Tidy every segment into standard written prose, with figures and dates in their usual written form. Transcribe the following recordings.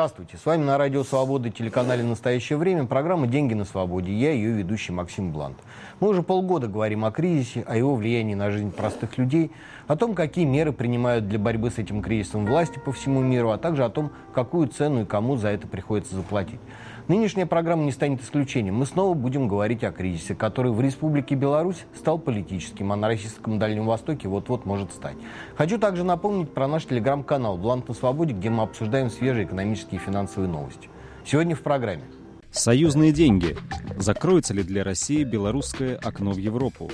Здравствуйте, с вами на Радио Свобода, телеканале «Настоящее время», программа «Деньги на свободе». Я ее ведущий Максим Блант. Мы уже полгода говорим о кризисе, о его влиянии на жизнь простых людей, о том, какие меры принимают для борьбы с этим кризисом власти по всему миру, а также о том, какую цену и кому за это приходится заплатить. Нынешняя программа не станет исключением. Мы снова будем говорить о кризисе, который в Республике Беларусь стал политическим, а на российском Дальнем Востоке вот-вот может стать. Хочу также напомнить про наш телеграм-канал «Блант на свободе», где мы обсуждаем свежие экономические и финансовые новости. Сегодня в программе. Союзные деньги. Закроется ли для России белорусское окно в Европу?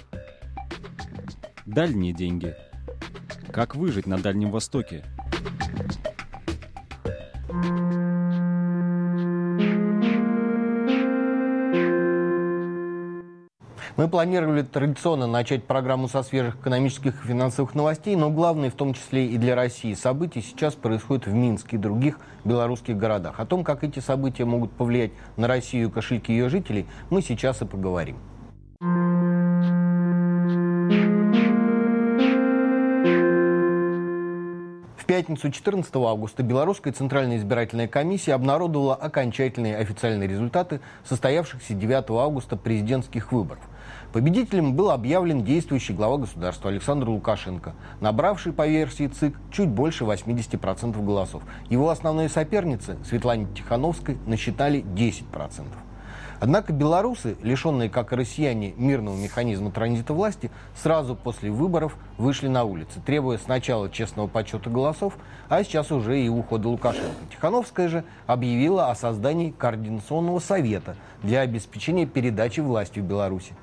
Дальние деньги. Как выжить на Дальнем Востоке? Мы планировали традиционно начать программу со свежих экономических и финансовых новостей, но главные, в том числе и для России, события сейчас происходят в Минске и других белорусских городах. О том, как эти события могут повлиять на Россию и кошельки ее жителей, мы сейчас и поговорим. В пятницу 14 августа Белорусская Центральная избирательная комиссия обнародовала окончательные официальные результаты состоявшихся 9 августа президентских выборов. Победителем был объявлен действующий глава государства Александр Лукашенко, набравший по версии ЦИК чуть больше 80% голосов. Его основные соперницы Светлане Тихановской насчитали 10%. Однако белорусы, лишенные, как и россияне, мирного механизма транзита власти, сразу после выборов вышли на улицы, требуя сначала честного подсчета голосов, а сейчас уже и ухода Лукашенко. Тихановская же объявила о создании Координационного совета для обеспечения передачи власти в Беларуси.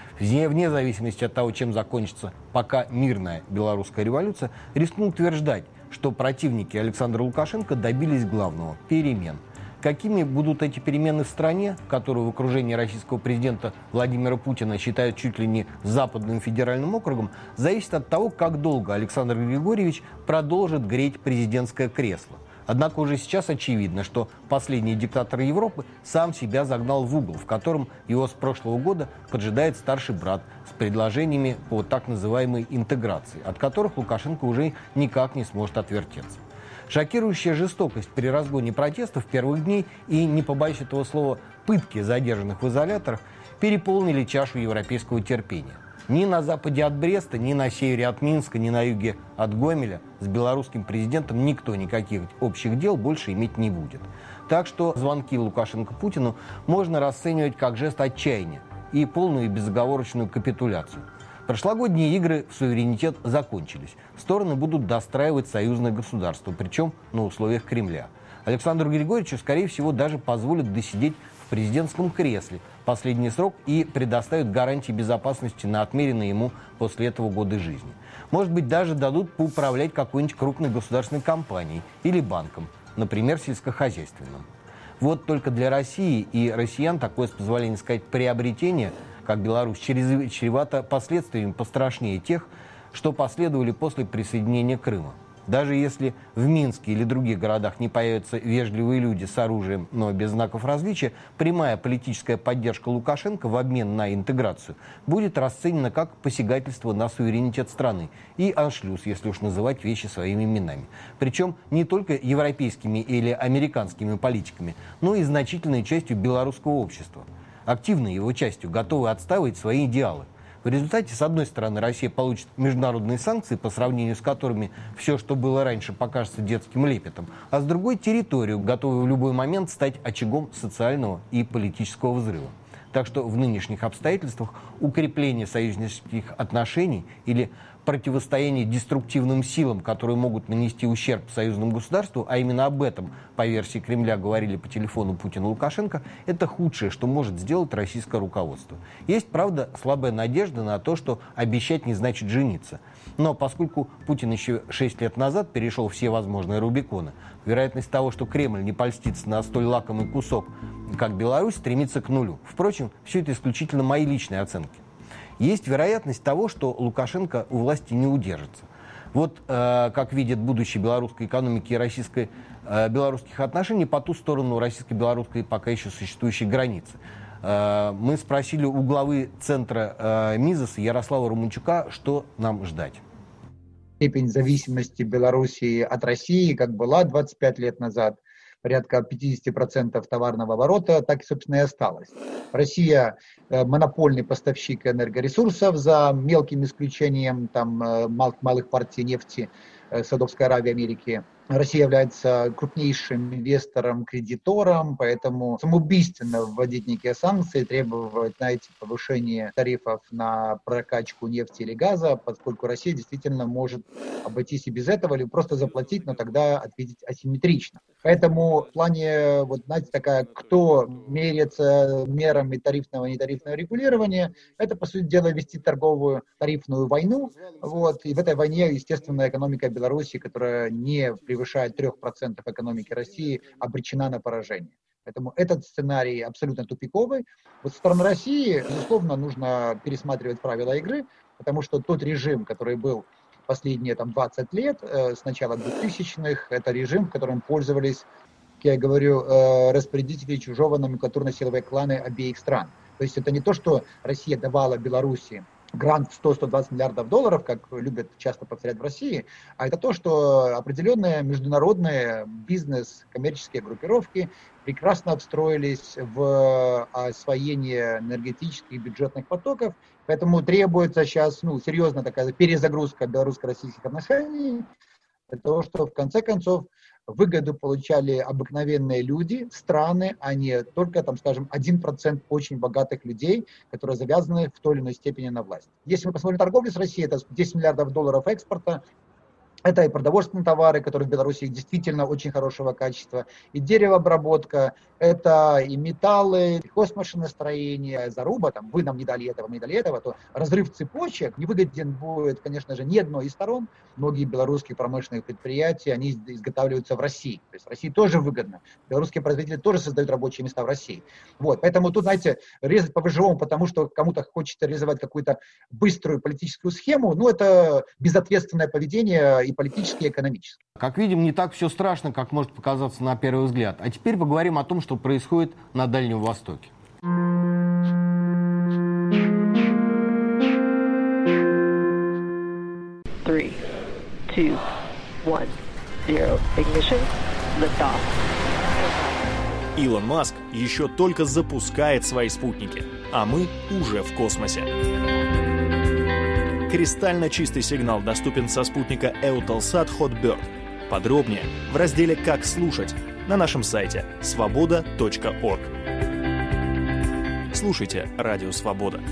Вне зависимости от того, чем закончится пока мирная белорусская революция, рискну утверждать, что противники Александра Лукашенко добились главного – перемен. Какими будут эти перемены в стране, которую в окружении российского президента Владимира Путина считают чуть ли не западным федеральным округом, зависит от того, как долго Александр Григорьевич продолжит греть президентское кресло. Однако уже сейчас очевидно, что последний диктатор Европы сам себя загнал в угол, в котором его с прошлого года поджидает старший брат с предложениями по так называемой интеграции, от которых Лукашенко уже никак не сможет отвертеться. Шокирующая жестокость при разгоне протестов первых дней и, не побоюсь этого слова, пытки задержанных в изоляторах переполнили чашу европейского терпения. Ни на западе от Бреста, ни на севере от Минска, ни на юге от Гомеля с белорусским президентом никто никаких общих дел больше иметь не будет. Так что звонки Лукашенко Путину можно расценивать как жест отчаяния и полную безоговорочную капитуляцию. Прошлогодние игры в суверенитет закончились. Стороны будут достраивать союзное государство, причем на условиях Кремля. Александру Григорьевичу, скорее всего, даже позволят досидеть в президентском кресле последний срок и предоставят гарантии безопасности на отмеренные ему после этого годы жизни. Может быть, даже дадут поуправлять какой-нибудь крупной государственной компанией или банком, например, сельскохозяйственным. Вот только для России и россиян такое, с позволения сказать, приобретение, как Беларусь, чревато последствиями пострашнее тех, что последовали после присоединения Крыма. Даже если в Минске или других городах не появятся вежливые люди с оружием, но без знаков различия, прямая политическая поддержка Лукашенко в обмен на интеграцию будет расценена как посягательство на суверенитет страны и аншлюз, если уж называть вещи своими именами. Причем не только европейскими или американскими политиками, но и значительной частью белорусского общества, активной его частью, готовы отстаивать свои идеалы. В результате, с одной стороны, Россия получит международные санкции, по сравнению с которыми все, что было раньше, покажется детским лепетом, а с другой – территорию, готовую в любой момент стать очагом социального и политического взрыва. Так что в нынешних обстоятельствах укрепление союзнических отношений или противостояние деструктивным силам, которые могут нанести ущерб союзному государству, а именно об этом, по версии Кремля, говорили по телефону Путин и Лукашенко, это худшее, что может сделать российское руководство. Есть, правда, слабая надежда на то, что обещать не значит жениться. Но поскольку Путин еще 6 лет назад перешел все возможные рубиконы, вероятность того, что Кремль не польстится на столь лакомый кусок, как Беларусь, стремится к нулю. Впрочем, все это исключительно мои личные оценки. Есть вероятность того, что Лукашенко у власти не удержится. Вот как видят будущее белорусской экономики и белорусских отношений по ту сторону российско-белорусской пока еще существующей границы. Мы спросили у главы центра МИЗОСа Ярослава Романчука, что нам ждать. Степень зависимости Белоруссии от России, как была 25 лет назад, порядка 50% товарного оборота, так, собственно, и осталось. Россия монопольный поставщик энергоресурсов, за мелким исключением малых партий нефти Саудовской Аравии, Америки. Россия является крупнейшим инвестором, кредитором, поэтому самоубийственно вводить некие санкции, требовать, повышения тарифов на прокачку нефти или газа, поскольку Россия действительно может обойтись и без этого, или просто заплатить, но тогда ответить асимметрично. Поэтому в плане, кто меряется мерами тарифного и нетарифного регулирования, это, по сути дела, вести торговую тарифную войну. И в этой войне, естественно, экономика Беларуси, которая не превышает 3% экономики России, обречена на поражение. Поэтому этот сценарий абсолютно тупиковый. Со стороны России, безусловно, нужно пересматривать правила игры, потому что тот режим, который был последние 20 лет, с начала 2000-х, это режим, которым пользовались, как я говорю, распорядители чужого номенклатурно-силовые кланы обеих стран. То есть это не то, что Россия давала Беларуси грант в 100-120 миллиардов долларов, как любят часто повторять в России, а это то, что определенные международные бизнес-коммерческие группировки прекрасно встроились в освоение энергетических и бюджетных потоков, поэтому требуется сейчас серьезная такая перезагрузка белорусско-российских отношений, для того, чтобы в конце концов выгоду получали обыкновенные люди, страны, а не только, 1% очень богатых людей, которые завязаны в той или иной степени на власть. Если мы посмотрим торговлю с Россией, это 10 миллиардов долларов экспорта, это и продовольственные товары, которые в Беларуси действительно очень хорошего качества, и деревообработка, это и металлы, и хозмашиностроение, заруба, вы нам не дали этого, то разрыв цепочек невыгоден будет, конечно же, ни одной из сторон. Многие белорусские промышленные предприятия, они изготавливаются в России. То есть России тоже выгодно. Белорусские производители тоже создают рабочие места в России. Поэтому тут, резать по-выживому, потому что кому-то хочется реализовать какую-то быструю политическую схему, это безответственное поведение и политически, и экономически. Как видим, не так все страшно, как может показаться на первый взгляд. А теперь поговорим о том, что происходит на Дальнем Востоке. 3, 2, 1, 0. Ignition. Liftoff. Илон Маск еще только запускает свои спутники, а мы уже в космосе. Кристально чистый сигнал доступен со спутника Eutelsat Hotbird. Подробнее в разделе «Как слушать» на нашем сайте svoboda.org. Слушайте Радио Свобода.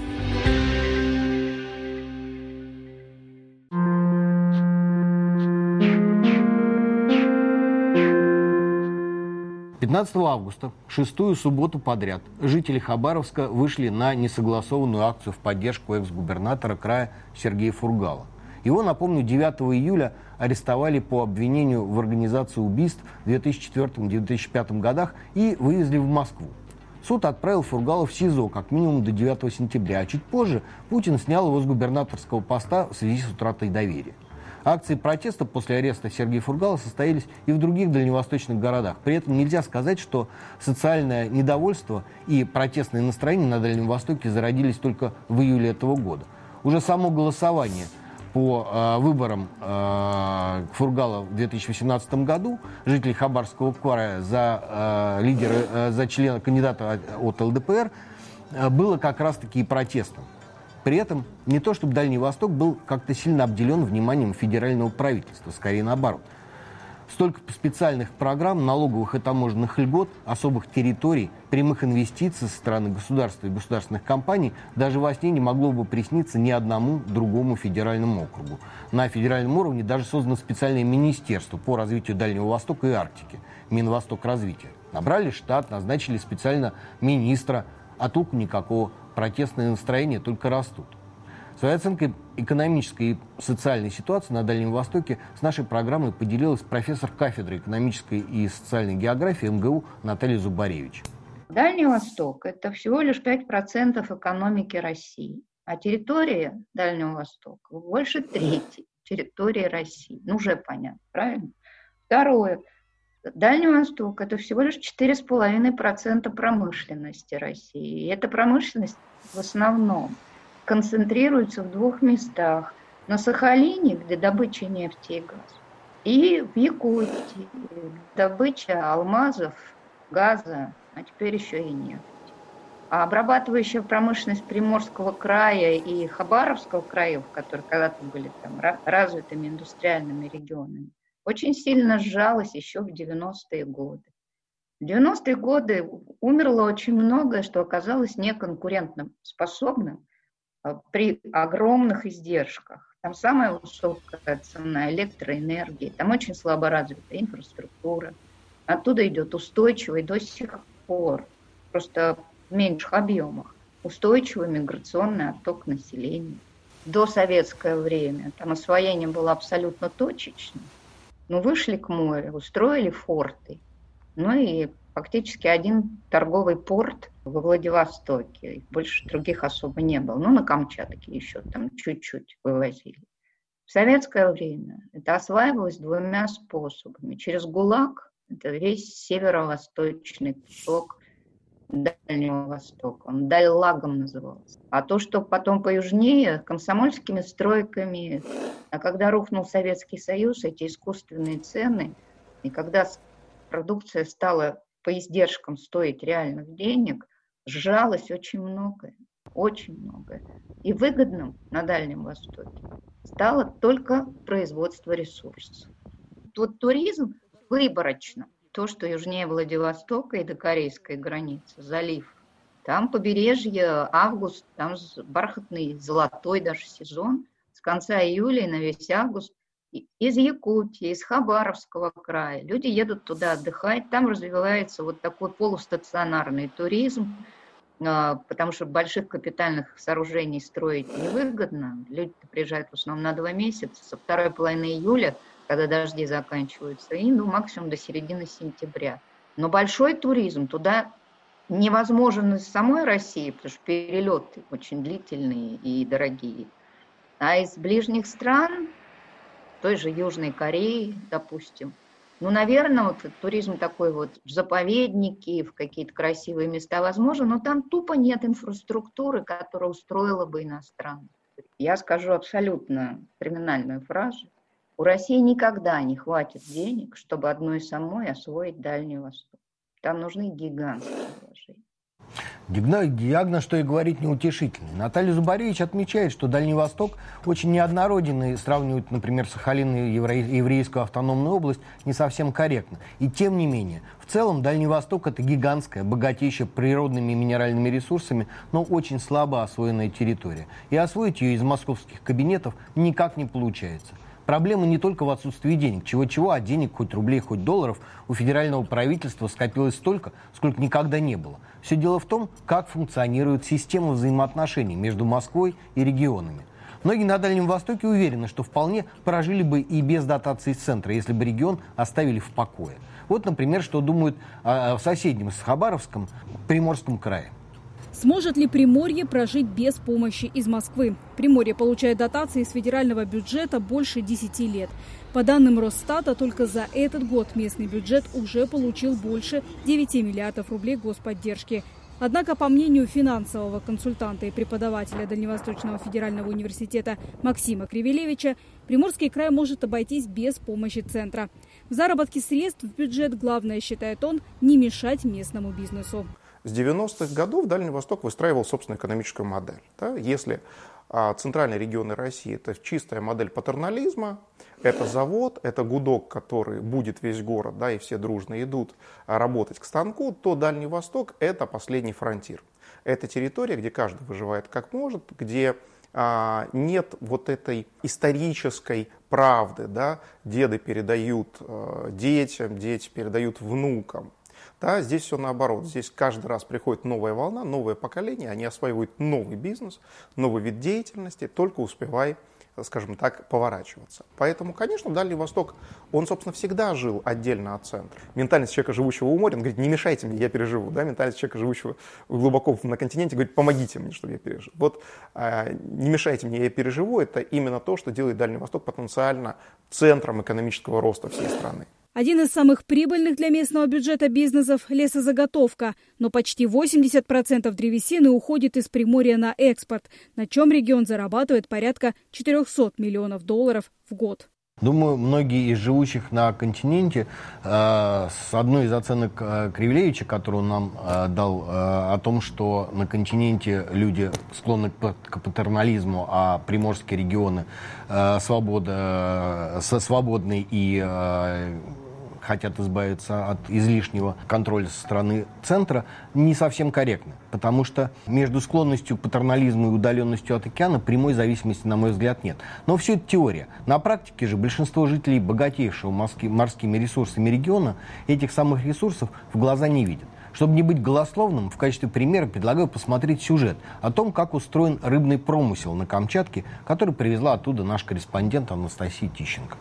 Августа, шестую субботу подряд, жители Хабаровска вышли на несогласованную акцию в поддержку экс-губернатора края Сергея Фургала. Его, напомню, 9 июля арестовали по обвинению в организации убийств в 2004-2005 годах и вывезли в Москву. Суд отправил Фургала в СИЗО как минимум до 9 сентября, а чуть позже Путин снял его с губернаторского поста в связи с утратой доверия. Акции протеста после ареста Сергея Фургала состоялись и в других дальневосточных городах. При этом нельзя сказать, что социальное недовольство и протестные настроения на Дальнем Востоке зародились только в июле этого года. Уже само голосование по выборам Фургала в 2018 году жителей Хабаровского края за члена кандидата от ЛДПР было как раз-таки и протестом. При этом не то, чтобы Дальний Восток был как-то сильно обделен вниманием федерального правительства, скорее наоборот. Столько специальных программ, налоговых и таможенных льгот, особых территорий, прямых инвестиций со стороны государства и государственных компаний даже во сне не могло бы присниться ни одному другому федеральному округу. На федеральном уровне даже создано специальное министерство по развитию Дальнего Востока и Арктики, Минвосток развития. Набрали штат, назначили специально министра, а толку никакого. Протестные настроения только растут. Своей оценкой экономической и социальной ситуации на Дальнем Востоке с нашей программой поделилась профессор кафедры экономической и социальной географии МГУ Наталья Зубаревич. Дальний Восток – это всего лишь 5% экономики России, а территория Дальнего Востока больше трети территории России. Уже понятно, правильно? Второе. Дальний Восток – это всего лишь 4,5% промышленности России. И эта промышленность в основном концентрируется в двух местах. На Сахалине, где добыча нефти и газа, И в Якутии добыча алмазов, газа, а теперь еще и нефть. А обрабатывающая промышленность Приморского края и Хабаровского краев, которые когда-то были там развитыми индустриальными регионами, очень сильно сжалась еще в 90-е годы. В 90-е годы умерло очень многое, что оказалось неконкурентно способным при огромных издержках. Там самая высокая цена электроэнергии, там очень слабо развита инфраструктура. Оттуда идет устойчивый до сих пор, просто в меньших объемах, устойчивый миграционный отток населения. До советское время там освоение было абсолютно точечным. Но вышли к морю, устроили форты. Ну и фактически один торговый порт во Владивостоке. Больше других особо не было. Ну, на Камчатке еще там чуть-чуть вывозили. В советское время это осваивалось двумя способами. Через ГУЛАГ, это весь северо-восточный кусок Дальнего Востока. Он Дальлагом назывался. А то, что потом поюжнее, комсомольскими стройками. А когда рухнул Советский Союз, эти искусственные цены, и когда продукция стала по издержкам стоить реальных денег, сжалось очень многое. Очень многое. И выгодным на Дальнем Востоке стало только производство ресурсов. Вот туризм выборочно. То, что южнее Владивостока и до корейской границы, залив. Там побережье, август, там бархатный, золотой даже сезон. С конца июля и на весь август. Из Якутии, из Хабаровского края. Люди едут туда отдыхать. Там развивается вот такой полустационарный туризм, потому что больших капитальных сооружений строить невыгодно. Люди приезжают в основном на 2 месяца, со второй половины июля, когда дожди заканчиваются, и максимум до середины сентября. Но большой туризм туда невозможен из самой России, потому что перелеты очень длительные и дорогие. А из ближних стран, той же Южной Кореи, допустим, наверное, вот туризм такой вот в заповедники, в какие-то красивые места возможен, но там тупо нет инфраструктуры, которая устроила бы иностранных. Я скажу абсолютно криминальную фразу. У России никогда не хватит денег, чтобы одной самой освоить Дальний Восток. Там нужны гигантские вложения. Диагноз, что и говорить, неутешительный. Наталья Зубаревич отмечает, что Дальний Восток очень неоднороден, и сравнивать, например, Сахалин и еврейскую автономную область не совсем корректно. И тем не менее, в целом Дальний Восток – это гигантская, богатейшая природными и минеральными ресурсами, но очень слабо освоенная территория. И освоить ее из московских кабинетов никак не получается. Проблема не только в отсутствии денег. Чего-чего, а денег, хоть рублей, хоть долларов, у федерального правительства скопилось столько, сколько никогда не было. Все дело в том, как функционирует система взаимоотношений между Москвой и регионами. Многие на Дальнем Востоке уверены, что вполне прожили бы и без дотаций из центра, если бы регион оставили в покое. Вот, например, что думают о соседнем с Хабаровском Приморском крае. Сможет ли Приморье прожить без помощи из Москвы? Приморье получает дотации из федерального бюджета больше 10 лет. По данным Росстата, только за этот год местный бюджет уже получил больше 9 миллиардов рублей господдержки. Однако, по мнению финансового консультанта и преподавателя Дальневосточного федерального университета Максима Кривелевича, Приморский край может обойтись без помощи центра. В заработке средств в бюджет главное, считает он, не мешать местному бизнесу. С 90-х годов Дальний Восток выстраивал собственную экономическую модель. Да? Если центральные регионы России – это чистая модель патернализма, это завод, это гудок, который будет весь город, да, и все дружно идут работать к станку, то Дальний Восток – это последний фронтир. Это территория, где каждый выживает как может, где нет вот этой исторической правды. Да? Деды передают детям, дети передают внукам. Да, здесь все наоборот. Здесь каждый раз приходит новая волна, новое поколение, они осваивают новый бизнес, новый вид деятельности, только успевая, скажем так, поворачиваться. Поэтому, конечно, Дальний Восток, он, собственно, всегда жил отдельно от центра. Ментальность человека, живущего у моря, он говорит, не мешайте мне, я переживу. Да? Ментальность человека, живущего глубоко на континенте, говорит, помогите мне, чтобы я пережил. Вот не мешайте мне, я переживу, это именно то, что делает Дальний Восток потенциально центром экономического роста всей страны. Один из самых прибыльных для местного бюджета бизнесов – лесозаготовка. Но почти 80% древесины уходит из Приморья на экспорт, на чем регион зарабатывает порядка 400 миллионов долларов в год. Думаю, многие из живущих на континенте с одной из оценок Кривлевича, которую он нам дал, о том, что на континенте люди склонны к патернализму, а приморские регионы свободны и хотят избавиться от излишнего контроля со стороны центра, не совсем корректно. Потому что между склонностью к патернализму и удаленностью от океана прямой зависимости, на мой взгляд, нет. Но все это теория. На практике же большинство жителей богатейшего морскими ресурсами региона этих самых ресурсов в глаза не видят. Чтобы не быть голословным, в качестве примера предлагаю посмотреть сюжет о том, как устроен рыбный промысел на Камчатке, который привезла оттуда наш корреспондент Анастасия Тищенко.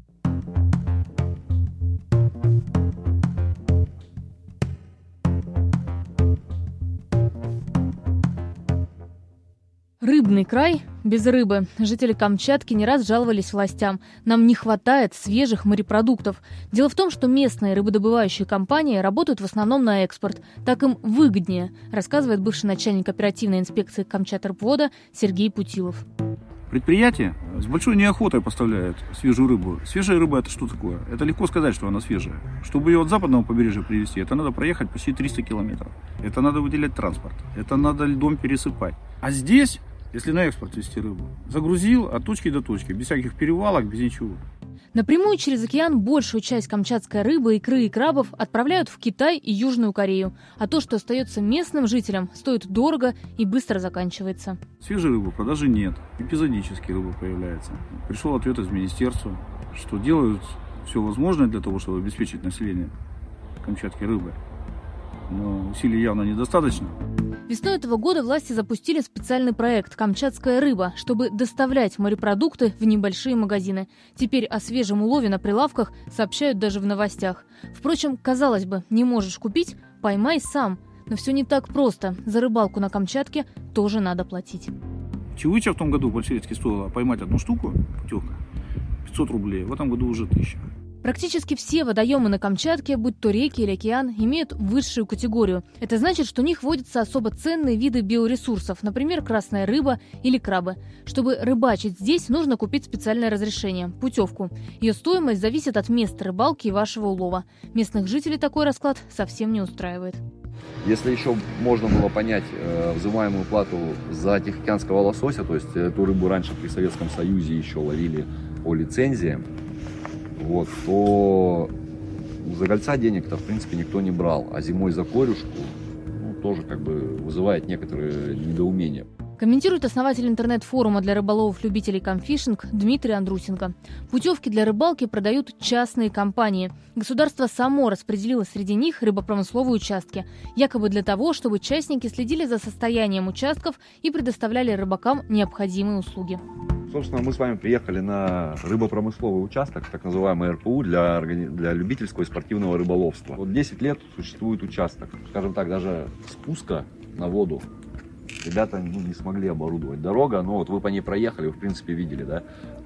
Рыбный край без рыбы. Жители Камчатки не раз жаловались властям. Нам не хватает свежих морепродуктов. Дело в том, что местные рыбодобывающие компании работают в основном на экспорт. Так им выгоднее, рассказывает бывший начальник оперативной инспекции Камчатрыбвода Сергей Путилов. Предприятие с большой неохотой поставляет свежую рыбу. Свежая рыба – это что такое? Это легко сказать, что она свежая. Чтобы ее от западного побережья привезти, это надо проехать почти 300 километров. Это надо выделять транспорт. Это надо льдом пересыпать. А здесь, если на экспорт везти рыбу, загрузил от точки до точки, без всяких перевалок, без ничего. Напрямую через океан большую часть камчатской рыбы, икры и крабов отправляют в Китай и Южную Корею. А то, что остается местным жителям, стоит дорого и быстро заканчивается. Свежей рыбы продажи нет. Эпизодически рыба появляется. Пришел ответ из министерства, что делают все возможное для того, чтобы обеспечить население Камчатки рыбой. Но усилий явно недостаточно. Весной этого года власти запустили специальный проект «Камчатская рыба», чтобы доставлять морепродукты в небольшие магазины. Теперь о свежем улове на прилавках сообщают даже в новостях. Впрочем, казалось бы, не можешь купить – поймай сам. Но все не так просто. За рыбалку на Камчатке тоже надо платить. Чевыча в том году по-сельски стоило поймать одну штуку, путевка, 500 рублей. В этом году уже 1000. Практически все водоемы на Камчатке, будь то реки или океан, имеют высшую категорию. Это значит, что в них водятся особо ценные виды биоресурсов, например, красная рыба или крабы. Чтобы рыбачить здесь, нужно купить специальное разрешение – путевку. Ее стоимость зависит от места рыбалки и вашего улова. Местных жителей такой расклад совсем не устраивает. Если еще можно было понять взимаемую плату за тихоокеанского лосося, то есть эту рыбу раньше при Советском Союзе еще ловили по лицензиям, то за гольца денег-то, в принципе, никто не брал. А зимой за корюшку тоже вызывает некоторые недоумения. Комментирует основатель интернет-форума для рыболовов-любителей камфишинг Дмитрий Андрусенко. Путевки для рыбалки продают частные компании. Государство само распределило среди них рыбопромысловые участки. Якобы для того, чтобы участники следили за состоянием участков и предоставляли рыбакам необходимые услуги. Собственно, мы с вами приехали на рыбопромысловый участок, так называемый РПУ, для любительского и спортивного рыболовства. 10 лет существует участок. Скажем так, даже спуска на воду ребята не смогли оборудовать. Дорога, вы по ней проехали, вы в принципе видели, да?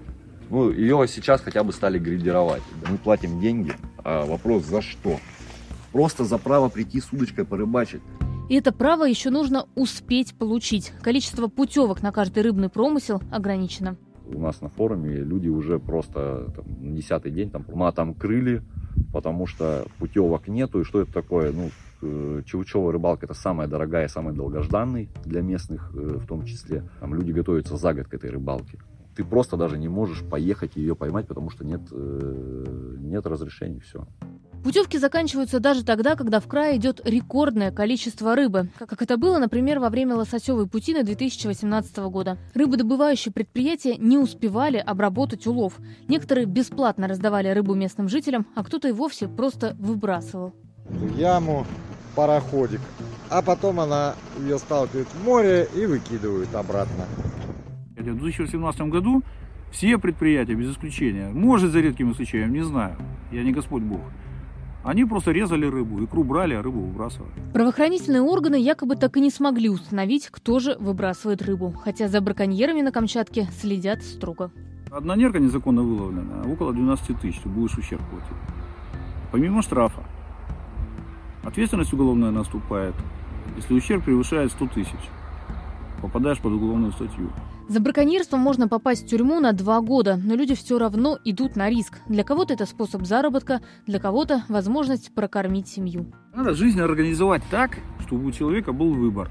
Ее сейчас хотя бы стали грейдировать. Мы платим деньги, а вопрос за что? Просто за право прийти с удочкой порыбачить. И это право еще нужно успеть получить. Количество путевок на каждый рыбный промысел ограничено. У нас на форуме люди уже просто на 10-й день матом крыли, потому что путевок нету. И что это такое? Чевучевая рыбалка – это самая дорогая, самая долгожданная для местных в том числе. Люди готовятся за год к этой рыбалке. Ты просто даже не можешь поехать и ее поймать, потому что нет разрешений, все. Путевки заканчиваются даже тогда, когда в крае идет рекордное количество рыбы. Как это было, например, во время лососевой путины 2018 года. Рыбодобывающие предприятия не успевали обработать улов. Некоторые бесплатно раздавали рыбу местным жителям, а кто-то и вовсе просто выбрасывал. В яму пароходик, а потом ее сталкивают в море и выкидывают обратно. В 2018 году все предприятия, без исключения, может, за редким исключением, не знаю, я не Господь Бог, они просто резали рыбу, икру брали, а рыбу выбрасывали. Правоохранительные органы якобы так и не смогли установить, кто же выбрасывает рыбу. Хотя за браконьерами на Камчатке следят строго. Одна нерка незаконно выловлена, около 12 тысяч, ты будешь ущерб платить. Помимо штрафа, ответственность уголовная наступает, если ущерб превышает 100 тысяч. Попадаешь под уголовную статью. За браконьерство можно попасть в тюрьму на 2 года, но люди все равно идут на риск. Для кого-то это способ заработка, для кого-то возможность прокормить семью. Надо жизнь организовать так, чтобы у человека был выбор.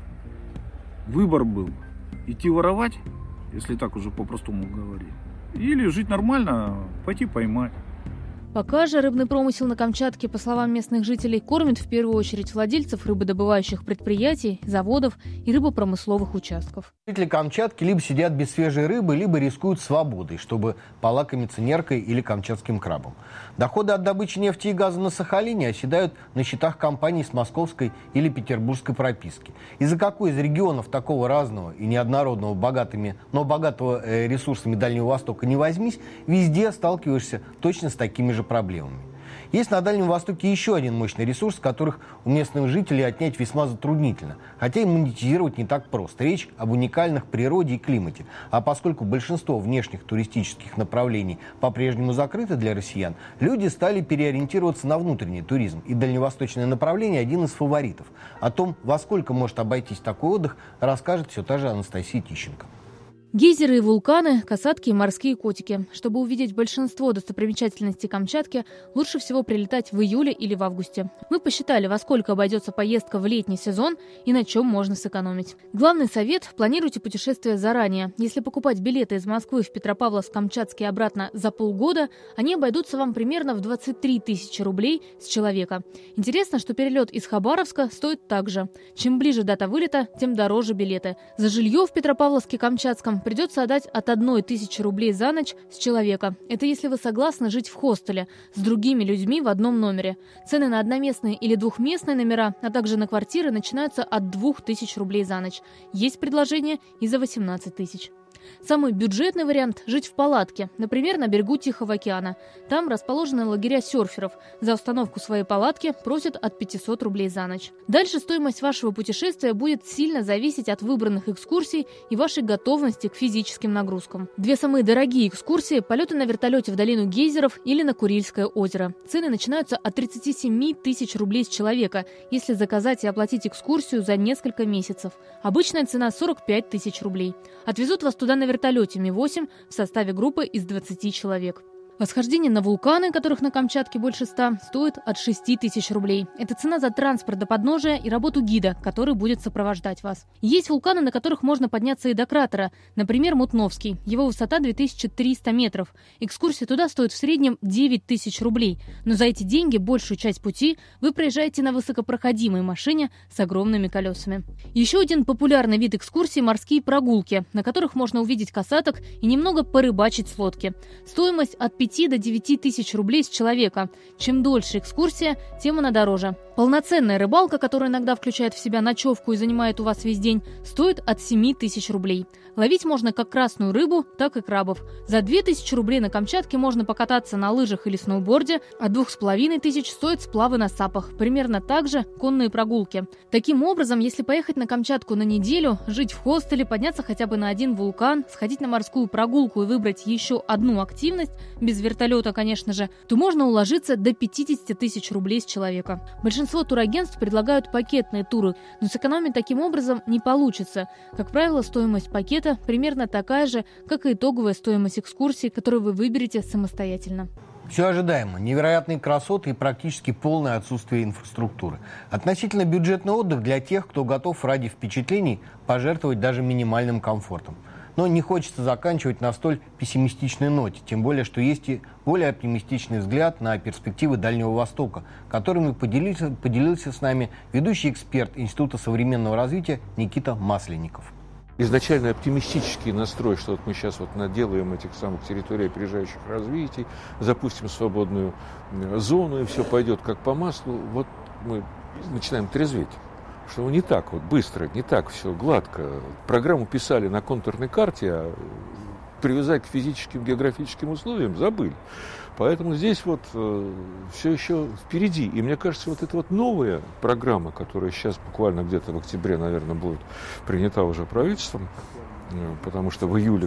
Выбор был идти воровать, если так уже по-простому говорить, или жить нормально, пойти поймать. Пока же рыбный промысел на Камчатке, по словам местных жителей, кормит в первую очередь владельцев рыбодобывающих предприятий, заводов и рыбопромысловых участков. Жители Камчатки либо сидят без свежей рыбы, либо рискуют свободой, чтобы полакомиться неркой или камчатским крабом. Доходы от добычи нефти и газа на Сахалине оседают на счетах компаний с московской или петербургской прописки. Из-за какой из регионов такого разного и неоднородного, но богатого ресурсами Дальнего Востока не возьмись, везде сталкиваешься точно с такими же проблемами. Есть на Дальнем Востоке еще один мощный ресурс, которых у местных жителей отнять весьма затруднительно, хотя и монетизировать не так просто. Речь об уникальных природе и климате. А поскольку большинство внешних туристических направлений по-прежнему закрыты для россиян, люди стали переориентироваться на внутренний туризм. И дальневосточное направление – один из фаворитов. О том, во сколько может обойтись такой отдых, расскажет все та же Анастасия Тищенко. Гейзеры и вулканы, касатки и морские котики. Чтобы увидеть большинство достопримечательностей Камчатки, лучше всего прилетать в июле или в августе. Мы посчитали, во сколько обойдется поездка в летний сезон и на чем можно сэкономить. Главный совет – планируйте путешествие заранее. Если покупать билеты из Москвы в Петропавловск-Камчатский и обратно за полгода, они обойдутся вам примерно в 23 тысячи рублей с человека. Интересно, что перелет из Хабаровска стоит так же. Чем ближе дата вылета, тем дороже билеты. За жилье в Петропавловске-Камчатском придется отдать от 1000 рублей за ночь с человека. Это если вы согласны жить в хостеле с другими людьми в одном номере. Цены на одноместные или двухместные номера, а также на квартиры начинаются от 2000 рублей за ночь. Есть предложение и за 18 тысяч. Самый бюджетный вариант – жить в палатке, например, на берегу Тихого океана. Там расположены лагеря серферов. За установку своей палатки просят от 500 рублей за ночь. Дальше стоимость вашего путешествия будет сильно зависеть от выбранных экскурсий и вашей готовности к физическим нагрузкам. 2 самые дорогие экскурсии – полеты на вертолете в долину гейзеров или на Курильское озеро. Цены начинаются от 37 тысяч рублей с человека, если заказать и оплатить экскурсию за несколько месяцев. Обычная цена – 45 тысяч рублей. Отвезут вас туда на вертолете Ми-8 в составе группы из 20 человек. Восхождение на вулканы, которых на Камчатке больше 100, стоит от 6 тысяч рублей. Это цена за транспорт до подножия и работу гида, который будет сопровождать вас. Есть вулканы, на которых можно подняться и до кратера. Например, Мутновский. Его высота 2300 метров. Экскурсия туда стоит в среднем 9 тысяч рублей. Но за эти деньги большую часть пути вы проезжаете на высокопроходимой машине с огромными колесами. Еще один популярный вид экскурсий – морские прогулки, на которых можно увидеть касаток и немного порыбачить с лодки. Стоимость от 5 до 9 тысяч рублей с человека. Чем дольше экскурсия, тем она дороже. Полноценная рыбалка, которая иногда включает в себя ночевку и занимает у вас весь день, стоит от 7 тысяч рублей. Ловить можно как красную рыбу, так и крабов. За 2000 рублей на Камчатке можно покататься на лыжах или сноуборде, а 2500 стоят сплавы на сапах. Примерно так же конные прогулки. Таким образом, если поехать на Камчатку на неделю, жить в хостеле, подняться хотя бы на один вулкан, сходить на морскую прогулку и выбрать еще одну активность, без вертолета, конечно же, то можно уложиться до 50 тысяч рублей с человека. Большинство турагентств предлагают пакетные туры, но сэкономить таким образом не получится. Как правило, стоимость пакета примерно такая же, как и итоговая стоимость экскурсии, которую вы выберете самостоятельно. Все ожидаемо. Невероятные красоты и практически полное отсутствие инфраструктуры. Относительно бюджетный отдых для тех, кто готов ради впечатлений пожертвовать даже минимальным комфортом. Но не хочется заканчивать на столь пессимистичной ноте, тем более, что есть и более оптимистичный взгляд на перспективы Дальнего Востока, которыми поделился с нами ведущий эксперт Института современного развития Никита Масленников. Изначально оптимистический настрой, что вот мы сейчас вот наделаем этих самых территорий опережающих развитий, запустим свободную зону, и все пойдет как по маслу, вот мы начинаем трезветь. Что не так вот быстро, не так все гладко. Программу писали на контурной карте, а привязать к физическим, географическим условиям забыли. Поэтому здесь вот все еще впереди. И мне кажется, вот эта вот новая программа, которая сейчас буквально где-то в октябре, наверное, будет принята уже правительством, потому что в июле,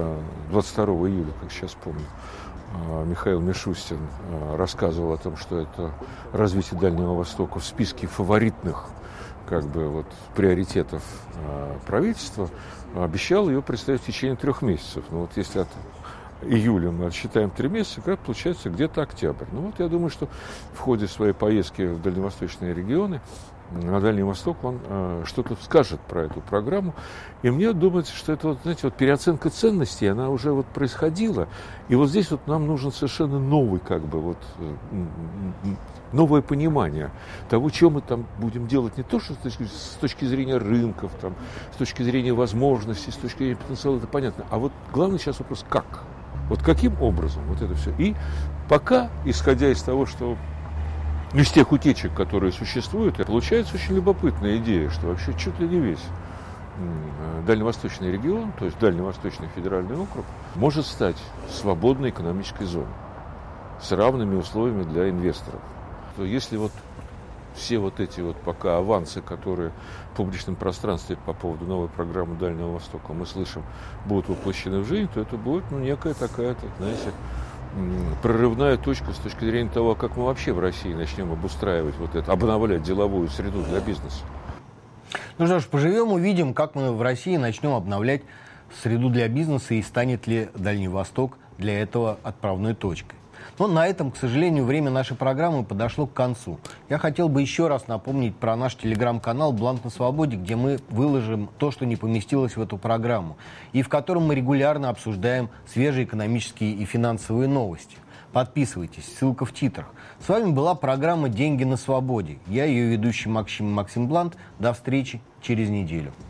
22 июля, как сейчас помню, Михаил Мишустин рассказывал о том, что это развитие Дальнего Востока в списке фаворитных как бы вот приоритетов правительства, обещал ее представить в течение 3 месяцев. Ну вот если от июля мы отсчитаем 3 месяца, как получается где-то октябрь. Ну вот я думаю, что в ходе своей поездки в дальневосточные регионы, на Дальний Восток, он что-то скажет про эту программу. И мне думается, что это, вот, знаете, вот переоценка ценностей, она уже вот происходила. И вот здесь вот нам нужен совершенно новый, как бы, вот, новое понимание того, что мы там будем делать, не то, что с точки зрения рынков, там, с точки зрения возможностей, с точки зрения потенциала, это понятно. А вот главный сейчас вопрос, как? Вот каким образом вот это все. И пока, исходя из того, что из тех утечек, которые существуют, получается очень любопытная идея, что вообще чуть ли не весь дальневосточный регион, то есть Дальневосточный федеральный округ, может стать свободной экономической зоной с равными условиями для инвесторов. То если вот все вот эти вот пока авансы, которые в публичном пространстве по поводу новой программы Дальнего Востока мы слышим, будут воплощены в жизнь, то это будет некая такая, знаете, прорывная точка с точки зрения того, как мы вообще в России начнем обустраивать вот это, обновлять деловую среду для бизнеса. Ну что ж, поживем, увидим, как мы в России начнем обновлять среду для бизнеса и станет ли Дальний Восток для этого отправной точкой. Но на этом, к сожалению, время нашей программы подошло к концу. Я хотел бы еще раз напомнить про наш телеграм-канал «Бланк на свободе», где мы выложим то, что не поместилось в эту программу, и в котором мы регулярно обсуждаем свежие экономические и финансовые новости. Подписывайтесь, ссылка в титрах. С вами была программа «Деньги на свободе». Я ее ведущий Максим Блант. До встречи через неделю.